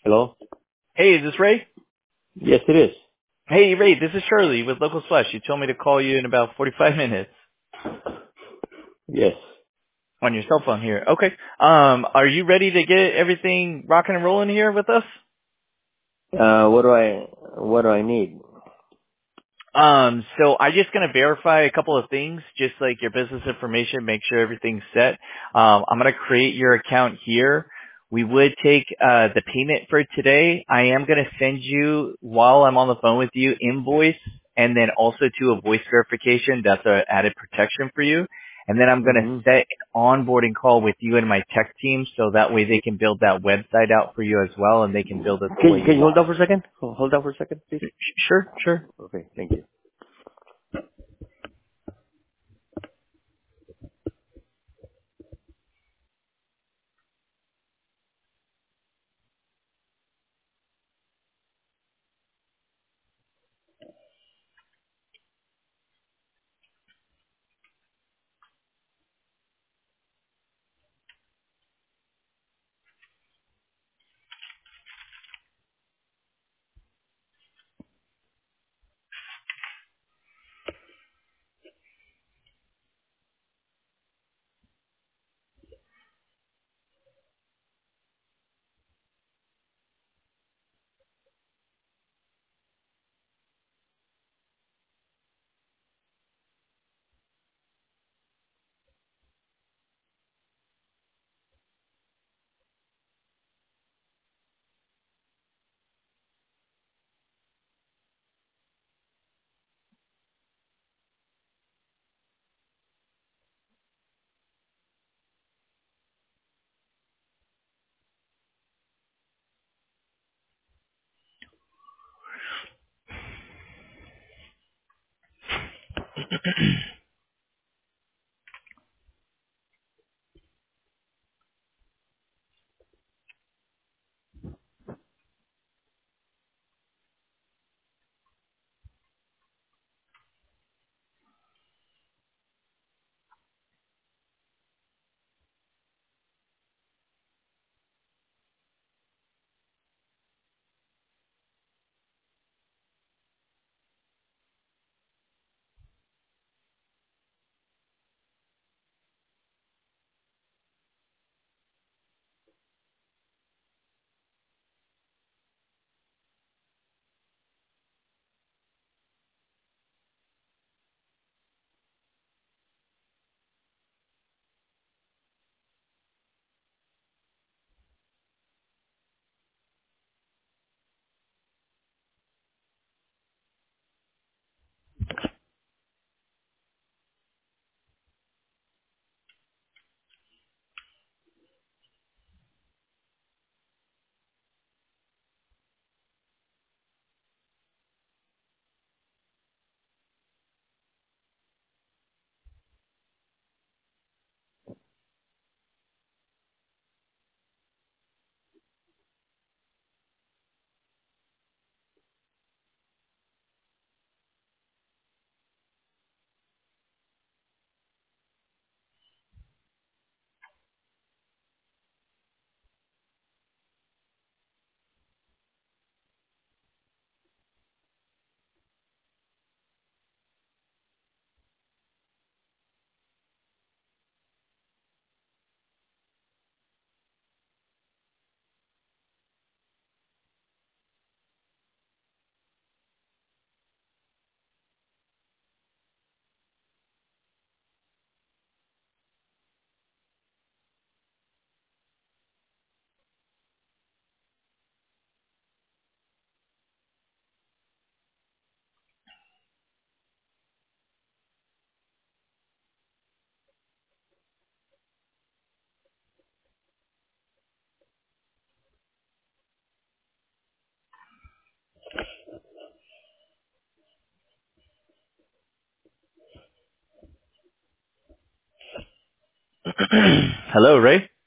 Hello? Hey, is this Ray? Yes, it is. Hey, Ray, this is Shirley with Local Flesh. You told me to call you in about 45 minutes Yes. on your cell phone here. Okay. Are you ready to get everything rocking and rolling here with us? What do I need? So I'm just gonna verify a couple of things, just like your business information, make sure everything's set. I'm gonna create your account here. We would take the payment for today. I am gonna send you while I'm on the phone with you invoice and then also to a voice verification. That's a added protection for you. And then I'm gonna Mm-hmm. set an onboarding call with you and my tech team so that way they can build that website out for you as well and they can build it the way Can you you hold want. on for a second? Hold on for a second, please. Sure, sure. Okay, thank you. Hello, Ray.